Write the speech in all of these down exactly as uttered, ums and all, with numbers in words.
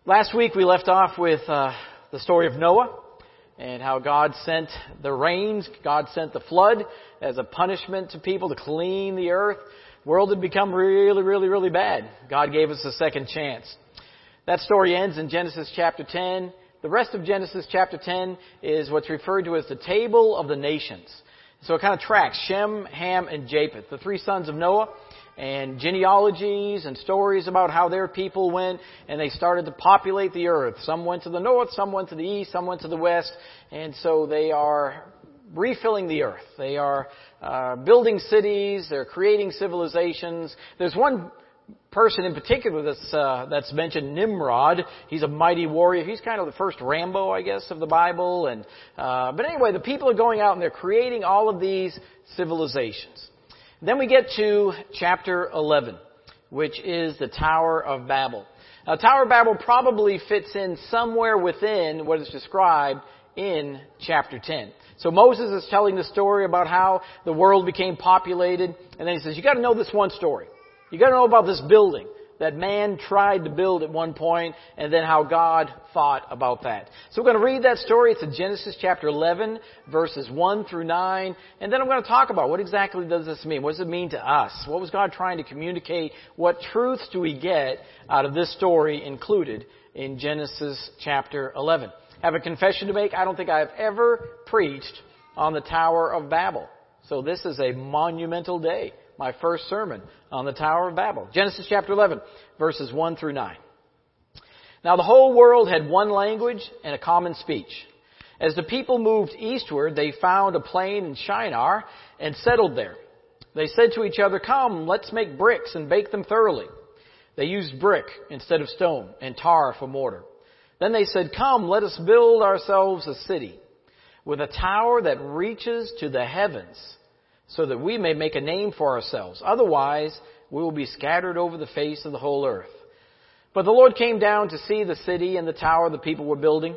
Last week we left off with uh, the story of Noah and how God sent the rains, God sent the flood as a punishment to people to clean the earth. The world had become really, really, really bad. God gave us a second chance. That story ends in Genesis chapter ten. The rest of Genesis chapter ten is what's referred to as the Table of the Nations. So it kind of tracks Shem, Ham, and Japheth, the three sons of Noah, and genealogies and stories about how their people went and they started to populate the earth. Some went to the north, some went to the east, some went to the west, and so they are refilling the earth. They are uh, building cities, they're creating civilizations. There's one person in particular that's uh, that's mentioned, Nimrod. He's a mighty warrior. He's kind of the first Rambo, I guess, of the Bible. And uh, but anyway, the people are going out and they're creating all of these civilizations. Then we get to chapter eleven, which is the Tower of Babel. Now, Tower of Babel probably fits in somewhere within what is described in chapter ten. So Moses is telling the story about how the world became populated, and then he says, you got to know this one story. You got to know about this building that man tried to build at one point, and then how God thought about that. So we're going to read that story. It's in Genesis chapter eleven, verses one through nine. And then I'm going to talk about what exactly does this mean? What does it mean to us? What was God trying to communicate? What truths do we get out of this story included in Genesis chapter eleven? I have a confession to make. I don't think I've ever preached on the Tower of Babel. So this is a monumental day. My first sermon on the Tower of Babel. Genesis chapter eleven, verses one through nine. Now the whole world had one language and a common speech. As the people moved eastward, they found a plain in Shinar and settled there. They said to each other, come, let's make bricks and bake them thoroughly. They used brick instead of stone and tar for mortar. Then they said, come, let us build ourselves a city with a tower that reaches to the heavens, so that we may make a name for ourselves. Otherwise, we will be scattered over the face of the whole earth. But the Lord came down to see the city and the tower the people were building.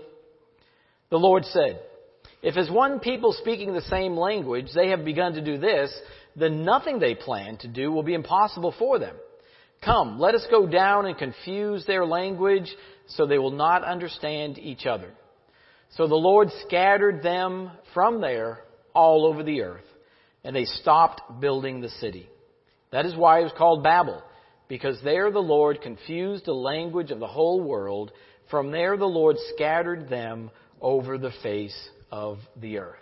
The Lord said, if as one people speaking the same language they have begun to do this, then nothing they plan to do will be impossible for them. Come, let us go down and confuse their language so they will not understand each other. So the Lord scattered them from there all over the earth. And they stopped building the city. That is why it was called Babel, because there the Lord confused the language of the whole world. From there the Lord scattered them over the face of the earth.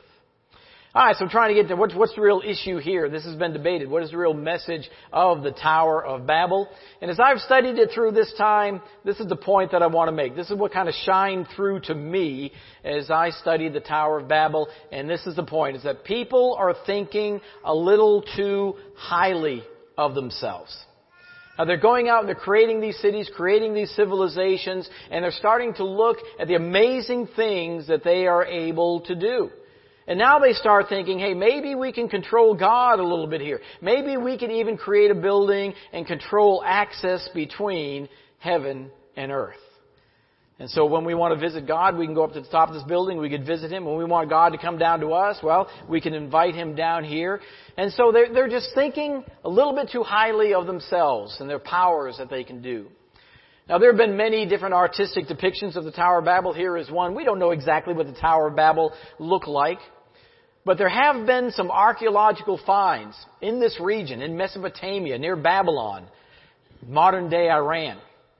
All right, so I'm trying to get to what's, what's the real issue here. This has been debated. What is the real message of the Tower of Babel? And as I've studied it through this time, this is the point that I want to make. This is what kind of shined through to me as I studied the Tower of Babel. And this is the point, is that people are thinking a little too highly of themselves. Now they're going out and they're creating these cities, creating these civilizations, and they're starting to look at the amazing things that they are able to do. And now they start thinking, hey, maybe we can control God a little bit here. Maybe we can even create a building and control access between heaven and earth. And so when we want to visit God, we can go up to the top of this building, we could visit Him. When we want God to come down to us, well, we can invite Him down here. And so they're, they're just thinking a little bit too highly of themselves and their powers that they can do. Now, there have been many different artistic depictions of the Tower of Babel. Here is one. We don't know exactly what the Tower of Babel looked like. But there have been some archaeological finds in this region, in Mesopotamia, near Babylon, modern-day Iran.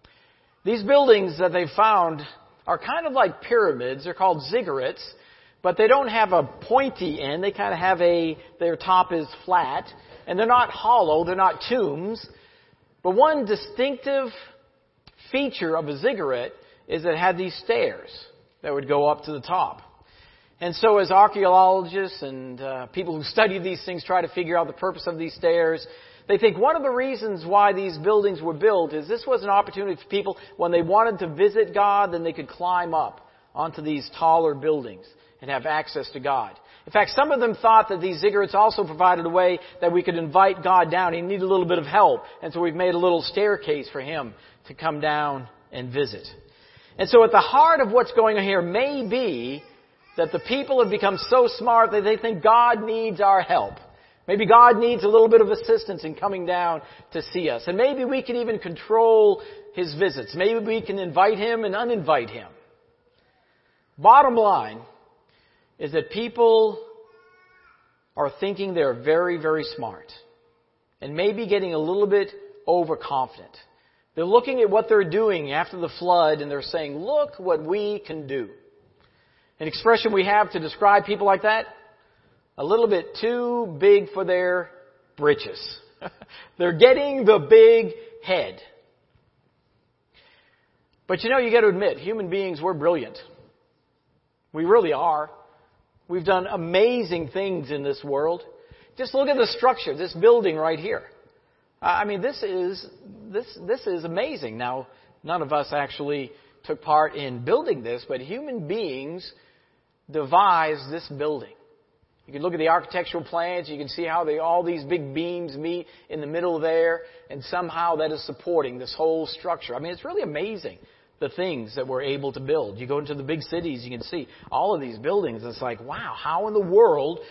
These buildings that they've found are kind of like pyramids. They're called ziggurats, but they don't have a pointy end. They kind of have a, their top is flat, and they're not hollow. They're not tombs. But one distinctive feature of a ziggurat is that it had these stairs that would go up to the top. And so as archaeologists and uh, people who study these things try to figure out the purpose of these stairs, they think one of the reasons why these buildings were built is this was an opportunity for people, when they wanted to visit God, then they could climb up onto these taller buildings and have access to God. In fact, some of them thought that these ziggurats also provided a way that we could invite God down. He needed a little bit of help, and so we've made a little staircase for Him to come down and visit. And so at the heart of what's going on here may be that the people have become so smart that they think God needs our help. Maybe God needs a little bit of assistance in coming down to see us. And maybe we can even control His visits. Maybe we can invite Him and uninvite Him. Bottom line is that people are thinking they're very, very smart. And maybe getting a little bit overconfident. They're looking at what they're doing after the flood and they're saying, look what we can do. An expression we have to describe people like that, a little bit too big for their britches. They're getting the big head. But you know, you got to admit, human beings, we're brilliant. We really are. We've done amazing things in this world. Just look at the structure, this building right here. I mean, this is this this is amazing. Now, none of us actually took part in building this, but human beings devised this building. You can look at the architectural plans. You can see how they, all these big beams meet in the middle there, and somehow that is supporting this whole structure. I mean, it's really amazing, the things that we're able to build. You go into the big cities, you can see all of these buildings. It's like, wow, how in the world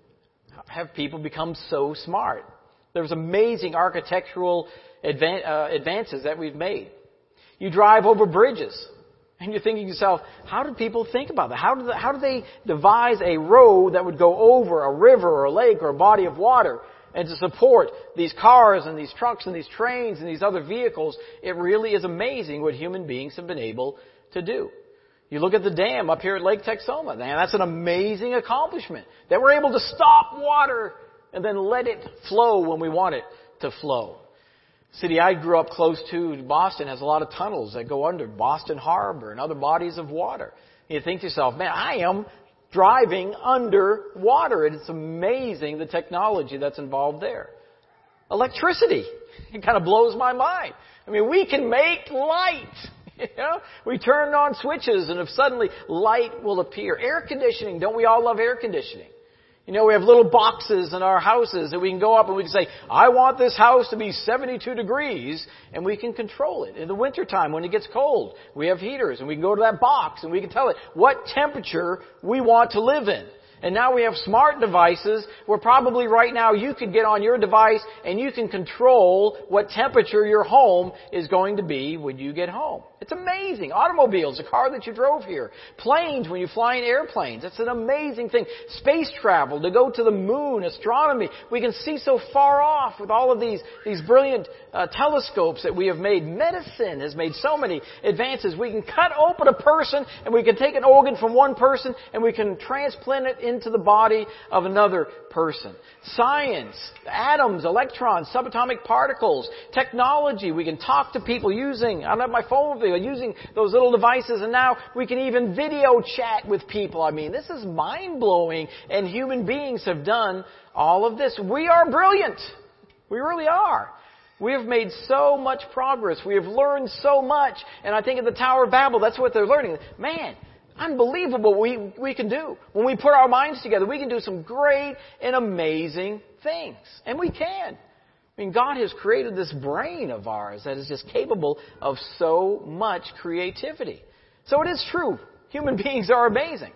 have people become so smart? There's amazing architectural advan- uh, advances that we've made. You drive over bridges. And you're thinking to yourself, how did people think about that? How did, they, how did they devise a road that would go over a river or a lake or a body of water and to support these cars and these trucks and these trains and these other vehicles? It really is amazing what human beings have been able to do. You look at the dam up here at Lake Texoma. Man, that's an amazing accomplishment. That we're able to stop water and then let it flow when we want it to flow. City I grew up close to, Boston, has a lot of tunnels that go under Boston Harbor and other bodies of water. You think to yourself, man, I am driving under water. And it's amazing the technology that's involved there. Electricity. It kind of blows my mind. I mean, we can make light. You know, we turn on switches and if suddenly light will appear. Air conditioning. Don't we all love air conditioning? You know, we have little boxes in our houses that we can go up and we can say, I want this house to be seventy-two degrees, and we can control it. In the wintertime, when it gets cold, we have heaters, and we can go to that box and we can tell it what temperature we want to live in. And now we have smart devices where probably right now you could get on your device and you can control what temperature your home is going to be when you get home. It's amazing. Automobiles, the car that you drove here. Planes, when you fly in airplanes. It's an amazing thing. Space travel, to go to the moon, astronomy. We can see so far off with all of these, these brilliant uh, telescopes that we have made. Medicine has made so many advances. We can cut open a person and we can take an organ from one person and we can transplant it into the body of another person. Science, atoms, electrons, subatomic particles, technology. We can talk to people using, I don't have my phone with me, using those little devices, and now we can even video chat with people. I mean, this is mind-blowing, and human beings have done all of this. We are brilliant. We really are. We have made so much progress. We have learned so much. And I think at the Tower of Babel, that's what they're learning. Man, unbelievable what we, we can do. When we put our minds together, we can do some great and amazing things. And we can. I mean, God has created this brain of ours that is just capable of so much creativity. So it is true. Human beings are amazing.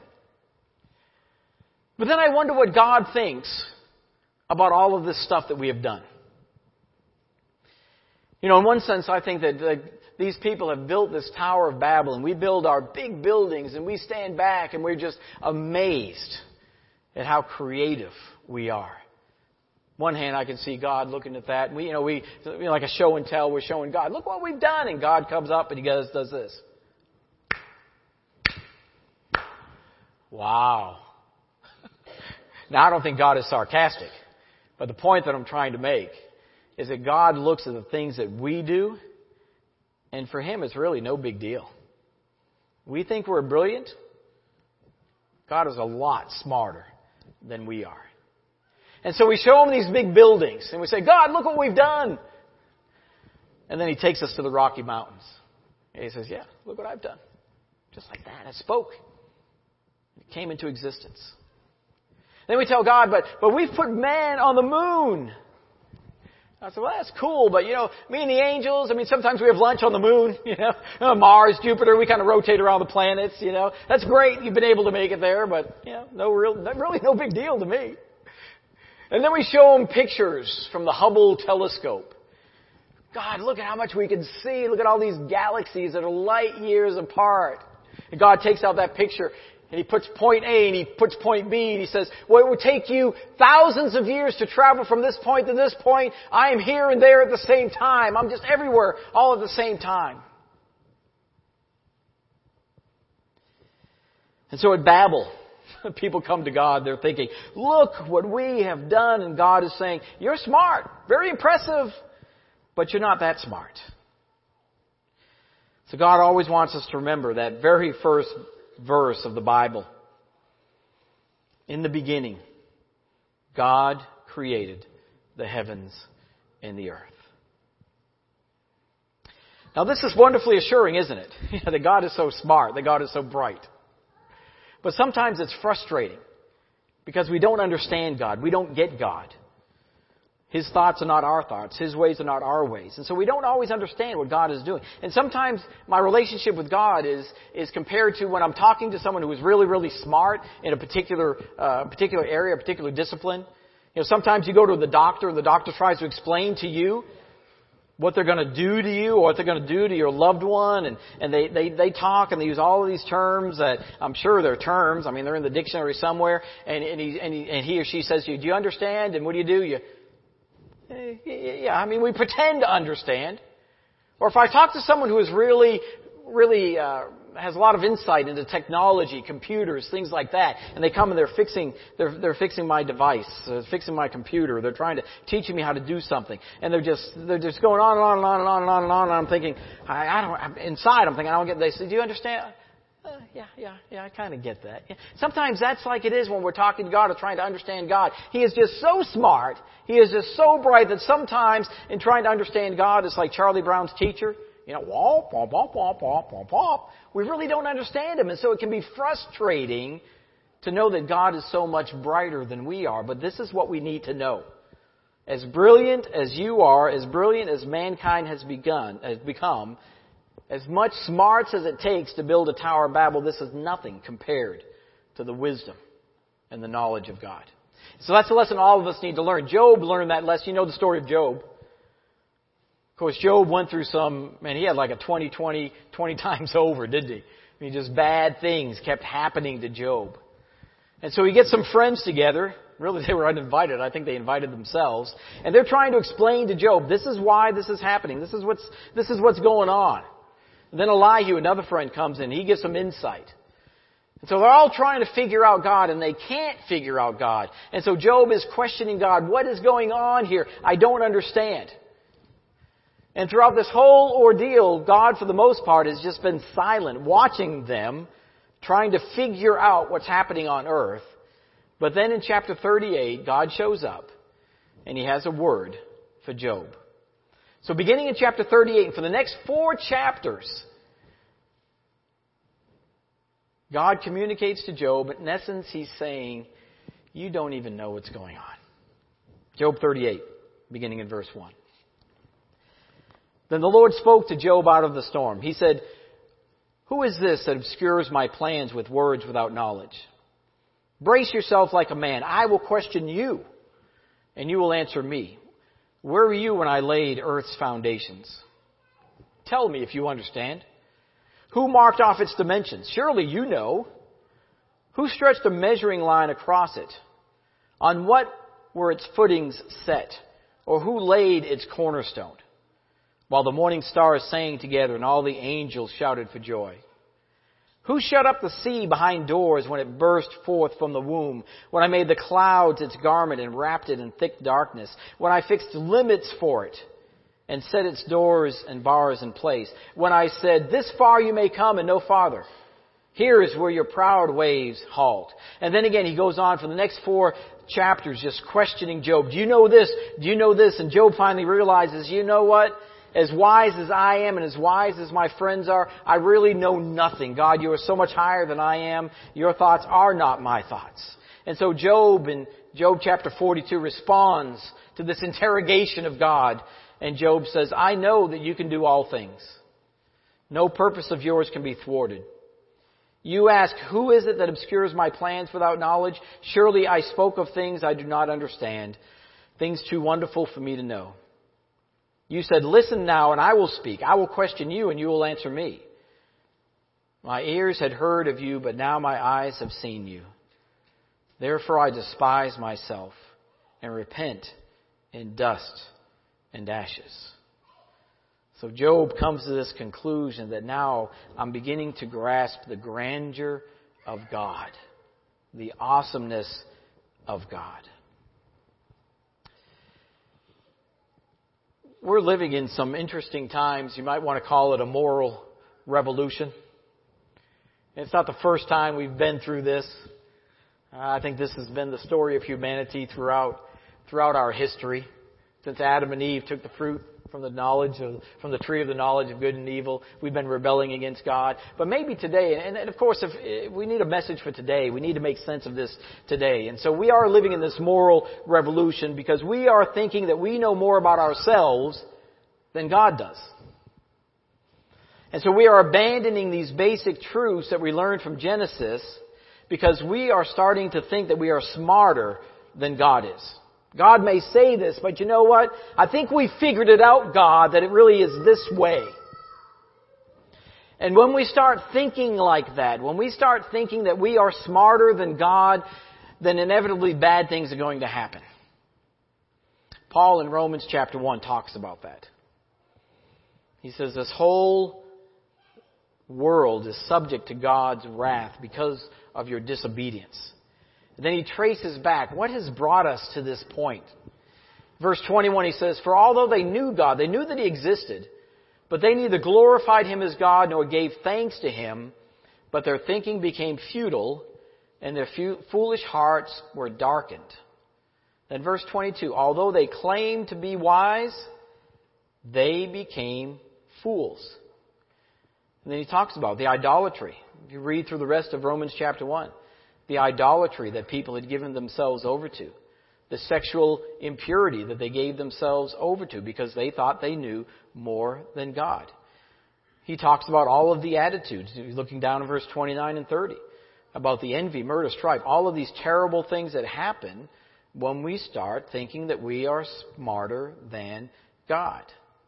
But then I wonder what God thinks about all of this stuff that we have done. You know, in one sense, I think that the, these people have built this Tower of Babel, and we build our big buildings, and we stand back, and we're just amazed at how creative we are. One hand, I can see God looking at that. We, you know, we, you know, like a show and tell, we're showing God, look what we've done, and God comes up and He goes, does this. Wow. Now, I don't think God is sarcastic, but the point that I'm trying to make is that God looks at the things that we do, and for Him, it's really no big deal. We think we're brilliant. God is a lot smarter than we are. And so we show Him these big buildings, and we say, God, look what we've done. And then He takes us to the Rocky Mountains. And He says, yeah, look what I've done. Just like that. I spoke. It came into existence. Then we tell God, but, but we've put man on the moon. I said, well, that's cool, but, you know, me and the angels, I mean, sometimes we have lunch on the moon, you know, Mars, Jupiter, we kind of rotate around the planets, you know. That's great, you've been able to make it there, but, you know, no real, really no big deal to me. And then we show them pictures from the Hubble telescope. God, look at how much we can see. Look at all these galaxies that are light years apart. And God takes out that picture and He puts point A and He puts point B and He says, well, it would take you thousands of years to travel from this point to this point. I am here and there at the same time. I'm just everywhere all at the same time. And so at Babel, people come to God, they're thinking, look what we have done. And God is saying, you're smart, very impressive, but you're not that smart. So God always wants us to remember that very first verse of the Bible. In the beginning, God created the heavens and the earth. Now this is wonderfully assuring, isn't it? That God is so smart, that God is so bright. But sometimes it's frustrating because we don't understand God. We don't get God. His thoughts are not our thoughts. His ways are not our ways. And so we don't always understand what God is doing. And sometimes my relationship with God is, is compared to when I'm talking to someone who is really, really smart in a particular, uh, particular area, a particular discipline. You know, sometimes you go to the doctor and the doctor tries to explain to you what they're going to do to you or what they're going to do to your loved one. And, and they, they, they talk and they use all of these terms that I'm sure they're terms. I mean, they're in the dictionary somewhere. And, and, he, and, he, and he or she says to you, do you understand? And what do you do? You, yeah, I mean, we pretend to understand. Or if I talk to someone who is really, really uh, has a lot of insight into technology, computers, things like that, and they come and they're fixing, they're they're fixing my device, uh, fixing my computer. They're trying to teaching me how to do something, and they're just they're just going on and on and on and on and on and on. And I'm thinking, I, I don't. I'm, inside, I'm thinking, I don't get. They say, do you understand? Uh, yeah, yeah, yeah, I kind of get that. Yeah. Sometimes that's like it is when we're talking to God or trying to understand God. He is just so smart. He is just so bright that sometimes in trying to understand God, it's like Charlie Brown's teacher. You know, womp, womp, womp, womp, womp, womp, womp. We really don't understand Him. And so it can be frustrating to know that God is so much brighter than we are. But this is what we need to know. As brilliant as you are, as brilliant as mankind has begun, has become, as much smarts as it takes to build a Tower of Babel, this is nothing compared to the wisdom and the knowledge of God. So that's a lesson all of us need to learn. Job learned that lesson. You know the story of Job. Of course, Job went through some, man, he had like a twenty, twenty, twenty times over, didn't he? I mean, just bad things kept happening to Job. And so he gets some friends together. Really, they were uninvited. I think they invited themselves. And they're trying to explain to Job, this is why this is happening. This is what's, this is what's going on. And then Elihu, another friend, comes in. He gives some insight. And so they're all trying to figure out God, and they can't figure out God. And so Job is questioning God. What is going on here? I don't understand. And throughout this whole ordeal, God, for the most part, has just been silent, watching them, trying to figure out what's happening on earth. But then in chapter thirty-eight, God shows up, and He has a word for Job. So beginning in chapter thirty-eight, and for the next four chapters, God communicates to Job. In essence, He's saying, you don't even know what's going on. Job thirty-eight, beginning in verse one. Then the Lord spoke to Job out of the storm. He said, who is this that obscures my plans with words without knowledge? Brace yourself like a man. I will question you, and you will answer me. Where were you when I laid earth's foundations? Tell me if you understand. Who marked off its dimensions? Surely you know. Who stretched a measuring line across it? On what were its footings set? Or who laid its cornerstone? While the morning stars sang together and all the angels shouted for joy. Who shut up the sea behind doors when it burst forth from the womb? When I made the clouds its garment and wrapped it in thick darkness? When I fixed limits for it and set its doors and bars in place? When I said, this far you may come and no farther. Here is where your proud waves halt. And then again he goes on for the next four chapters just questioning Job. Do you know this? Do you know this? And Job finally realizes, you know what? As wise as I am and as wise as my friends are, I really know nothing. God, you are so much higher than I am. Your thoughts are not my thoughts. And so Job, in Job chapter forty-two, responds to this interrogation of God. And Job says, I know that you can do all things. No purpose of yours can be thwarted. You ask, who is it that obscures my plans without knowledge? Surely I spoke of things I do not understand, things too wonderful for me to know. You said, listen now and I will speak. I will question you and you will answer me. My ears had heard of you, but now my eyes have seen you. Therefore I despise myself and repent in dust and ashes. So Job comes to this conclusion that now I'm beginning to grasp the grandeur of God, the awesomeness of God. We're living in some interesting times. You might want to call it a moral revolution. It's not the first time we've been through this. I think this has been the story of humanity throughout throughout our history. Since Adam and Eve took the fruit from the knowledge of, from the tree of the knowledge of good and evil, we've been rebelling against God. But maybe today, and, and of course, if, if we need a message for today. We need to make sense of this today. And so we are living in this moral revolution because we are thinking that we know more about ourselves than God does. And so we are abandoning these basic truths that we learned from Genesis because we are starting to think that we are smarter than God is. God may say this, but you know what? I think we figured it out, God, that it really is this way. And when we start thinking like that, when we start thinking that we are smarter than God, then inevitably bad things are going to happen. Paul in Romans chapter one talks about that. He says this whole world is subject to God's wrath because of your disobedience. And then he traces back, what has brought us to this point? Verse twenty-one, he says, for although they knew God, they knew that He existed, but they neither glorified Him as God nor gave thanks to Him, but their thinking became futile, and their foolish hearts were darkened. Then verse twenty-two, although they claimed to be wise, they became fools. And then he talks about the idolatry. If you read through the rest of Romans chapter one, the idolatry that people had given themselves over to, the sexual impurity that they gave themselves over to because they thought they knew more than God. He talks about all of the attitudes, looking down in verse twenty-nine and thirty, about the envy, murder, strife, all of these terrible things that happen when we start thinking that we are smarter than God.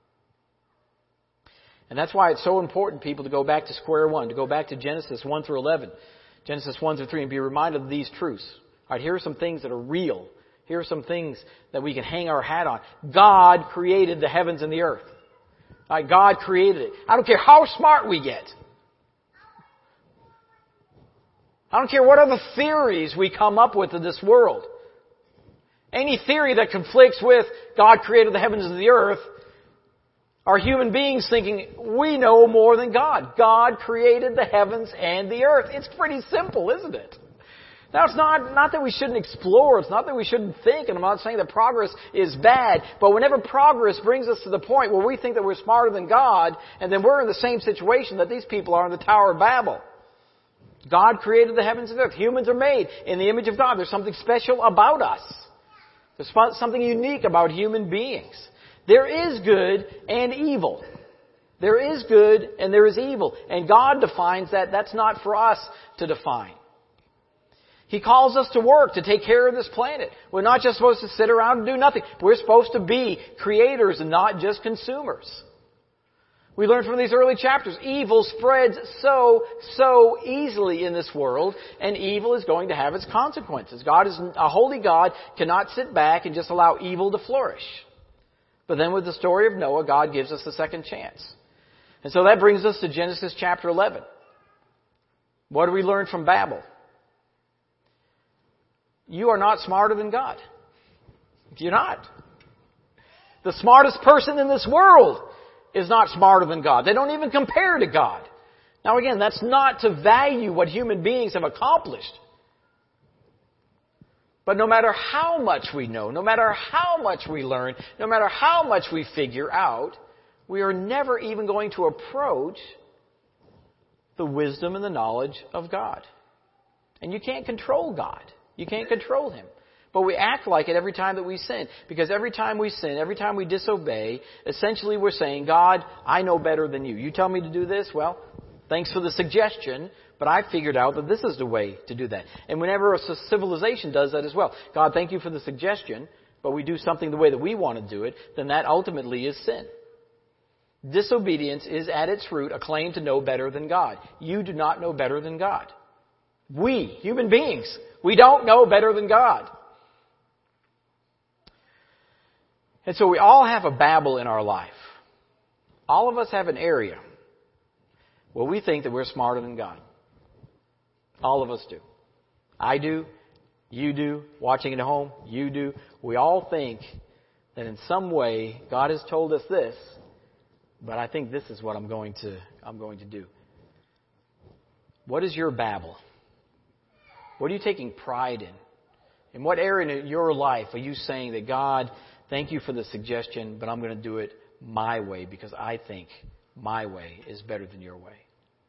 And that's why it's so important, people, to go back to square one, to go back to Genesis one through eleven, Genesis one through three, and be reminded of these truths. All right, here are some things that are real. Here are some things that we can hang our hat on. God created the heavens and the earth. All right, God created it. I don't care how smart we get. I don't care what other theories we come up with in this world. Any theory that conflicts with God created the heavens and the earth are human beings thinking, we know more than God. God created the heavens and the earth. It's pretty simple, isn't it? Now, it's not, not that we shouldn't explore. It's not that we shouldn't think. And I'm not saying that progress is bad. But whenever progress brings us to the point where we think that we're smarter than God, and then we're in the same situation that these people are in the Tower of Babel. God created the heavens and the earth. Humans are made in the image of God. There's something special about us. There's something unique about human beings. There is good and evil. There is good and there is evil. And God defines that. That's not for us to define. He calls us to work, to take care of this planet. We're not just supposed to sit around and do nothing. We're supposed to be creators and not just consumers. We learned from these early chapters, evil spreads so, so easily in this world, and evil is going to have its consequences. God is a holy God, cannot sit back and just allow evil to flourish. But then with the story of Noah, God gives us a second chance. And so that brings us to Genesis chapter eleven. What do we learn from Babel? You are not smarter than God. You're not. The smartest person in this world is not smarter than God. They don't even compare to God. Now again, that's not to value what human beings have accomplished. But no matter how much we know, no matter how much we learn, no matter how much we figure out, we are never even going to approach the wisdom and the knowledge of God. And you can't control God. You can't control Him. But we act like it every time that we sin. Because every time we sin, every time we disobey, essentially we're saying, God, I know better than you. You tell me to do this, well, Thanks for the suggestion, but I figured out that this is the way to do that. And whenever a civilization does that as well, God, thank you for the suggestion, but we do something the way that we want to do it, then that ultimately is sin. Disobedience is at its root a claim to know better than God. You do not know better than God. We, human beings, we don't know better than God. And so we all have a Babel in our life. All of us have an area where we think that we're smarter than God. All of us do. I do. You do. Watching at home, you do. We all think that in some way God has told us this, but I think this is what I'm going to I'm going to do. What is your Babel? What are you taking pride in? In what area in your life are you saying that God, thank you for the suggestion, but I'm going to do it my way because I think my way is better than your way?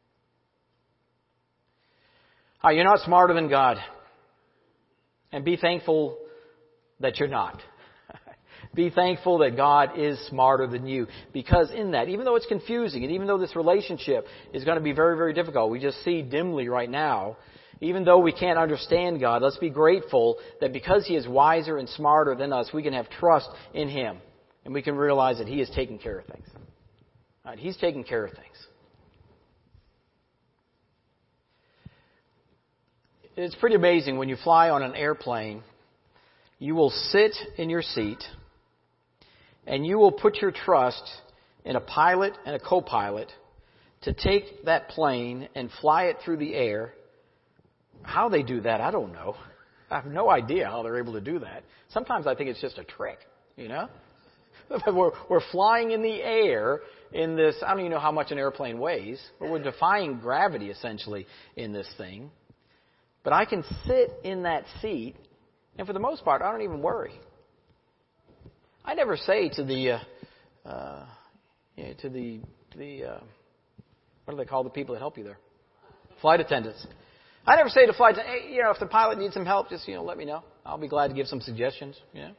Oh, you're not smarter than God. And be thankful that you're not. Be thankful that God is smarter than you. Because in that, even though it's confusing, and even though this relationship is going to be very, very difficult, we just see dimly right now, even though we can't understand God, let's be grateful that because He is wiser and smarter than us, we can have trust in Him. And we can realize that He is taking care of things. Right? He's taking care of things. It's pretty amazing when you fly on an airplane, you will sit in your seat and you will put your trust in a pilot and a co-pilot to take that plane and fly it through the air. How they do that, I don't know. I have no idea how they're able to do that. Sometimes I think it's just a trick, you know. We're, we're flying in the air in this, I don't even know how much an airplane weighs, but we're defying gravity essentially in this thing. But I can sit in that seat, and for the most part, I don't even worry. I never say to the, uh, uh, you know, to the, the uh, what do they call the people that help you there? Flight attendants. I never say to flight attendants, hey, you know, if the pilot needs some help, just, you know, let me know. I'll be glad to give some suggestions, you know.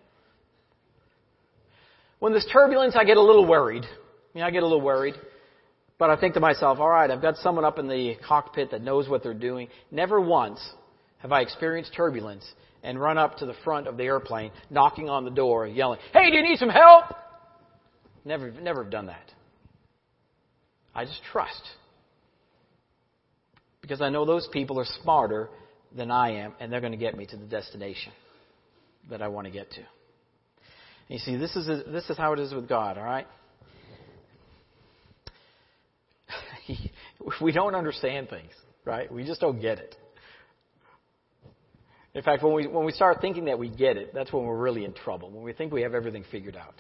When there's turbulence, I get a little worried. You know, I get a little worried. But I think to myself, all right, I've got someone up in the cockpit that knows what they're doing. Never once have I experienced turbulence and run up to the front of the airplane, knocking on the door, yelling, hey, do you need some help? Never, never have done that. I just trust. Because I know those people are smarter than I am, and they're going to get me to the destination that I want to get to. And you see, this is, a, this is how it is with God, all right? We don't understand things, right? We just don't get it. In fact, when we when we start thinking that we get it, that's when we're really in trouble, when we think we have everything figured out.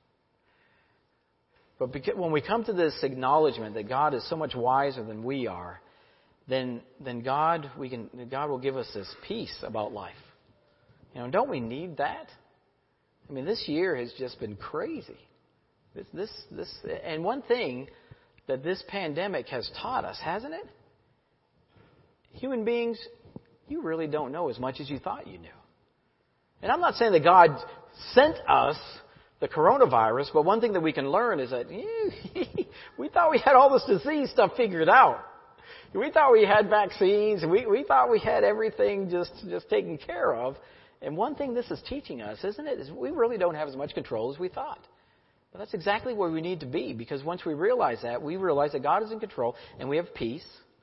But because, when we come to this acknowledgement that God is so much wiser than we are, then then God we can God will give us this peace about life. You know, don't we need that? I mean, this year has just been crazy. This this this and one thing that this pandemic has taught us, hasn't it? Human beings, you really don't know as much as you thought you knew. And I'm not saying that God sent us the coronavirus, but one thing that we can learn is that we thought we had all this disease stuff figured out. We thought we had vaccines, and we, we thought we had everything just, just taken care of. And one thing this is teaching us, isn't it, is we really don't have as much control as we thought. But that's exactly where we need to be, because once we realize that, we realize that God is in control, and we have peace,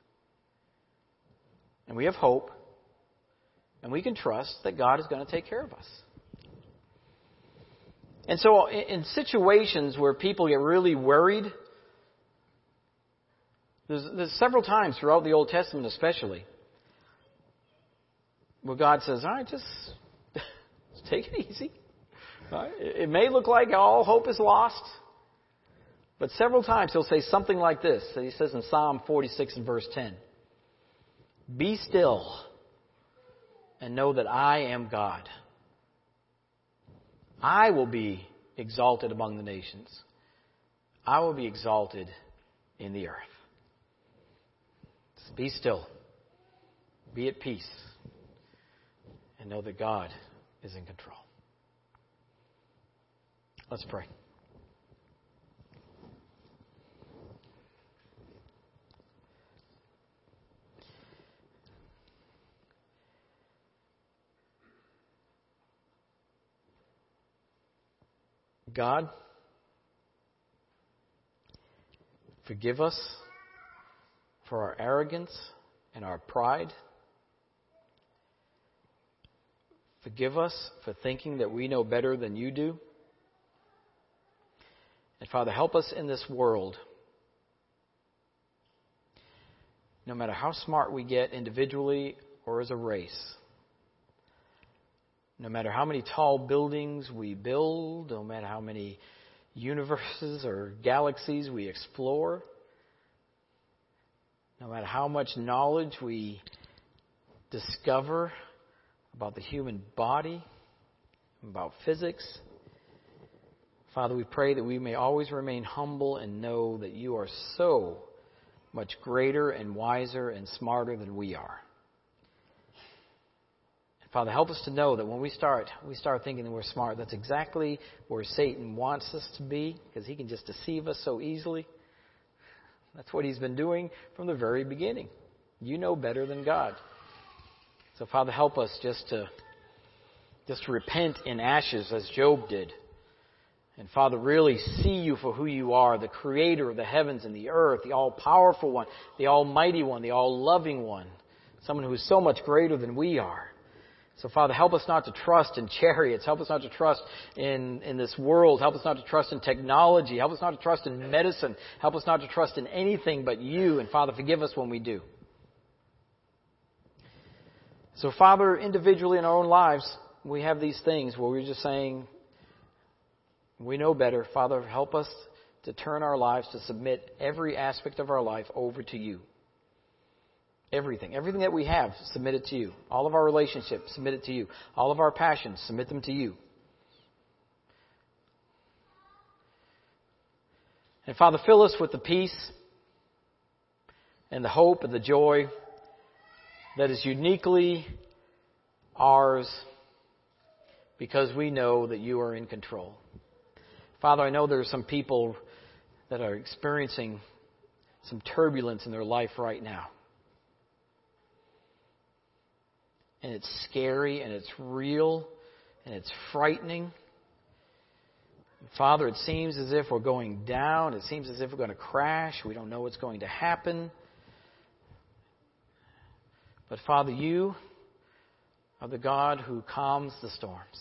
and we have hope, and we can trust that God is going to take care of us. And so in situations where people get really worried, there's, there's several times throughout the Old Testament especially, where God says, all right, just, just take it easy. Right? It may look like all hope is lost, but several times He'll say something like this. He says in Psalm forty-six and verse ten, be still and know that I am God. I will be exalted among the nations. I will be exalted in the earth. Just be still. Be at peace. And know that God is in control. Let's pray. God, forgive us for our arrogance and our pride. Forgive us for thinking that we know better than you do. And Father, help us in this world. No matter how smart we get individually or as a race, no matter how many tall buildings we build, no matter how many universes or galaxies we explore, no matter how much knowledge we discover about the human body, about physics, Father, we pray that we may always remain humble and know that you are so much greater and wiser and smarter than we are. And Father, help us to know that when we start, we start thinking that we're smart, that's exactly where Satan wants us to be, because he can just deceive us so easily. That's what he's been doing from the very beginning. You know better than God. So Father, help us just to just to repent in ashes as Job did. And Father, really see you for who you are, the creator of the heavens and the earth, the all-powerful one, the almighty one, the all-loving one, someone who is so much greater than we are. So Father, help us not to trust in chariots. Help us not to trust in, in this world. Help us not to trust in technology. Help us not to trust in medicine. Help us not to trust in anything but you. And Father, forgive us when we do. So Father, individually in our own lives, we have these things where we're just saying, we know better. Father, help us to turn our lives, to submit every aspect of our life over to you. Everything. Everything that we have, submit it to you. All of our relationships, submit it to you. All of our passions, submit them to you. And Father, fill us with the peace and the hope and the joy that is uniquely ours because we know that you are in control. Father, I know there are some people that are experiencing some turbulence in their life right now. And it's scary and it's real and it's frightening. Father, it seems as if we're going down. It seems as if we're going to crash. We don't know what's going to happen. But Father, you are the God who calms the storms.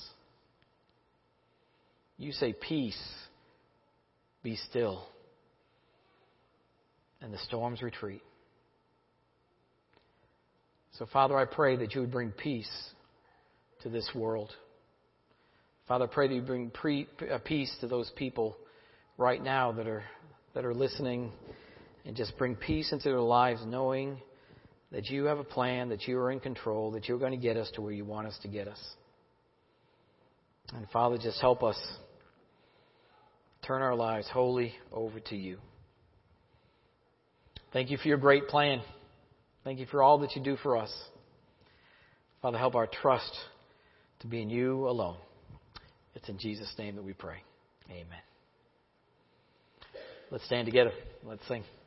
You say, peace, be still. And the storms retreat. So, Father, I pray that you would bring peace to this world. Father, I pray that you bring pre, uh, peace to those people right now that are that are listening, and just bring peace into their lives, knowing that you have a plan, that you are in control, that you're going to get us to where you want us to get us. And Father, just help us turn our lives wholly over to you. Thank you for your great plan. Thank you for all that you do for us. Father, help our trust to be in you alone. It's in Jesus' name that we pray. Amen. Let's stand together. Let's sing.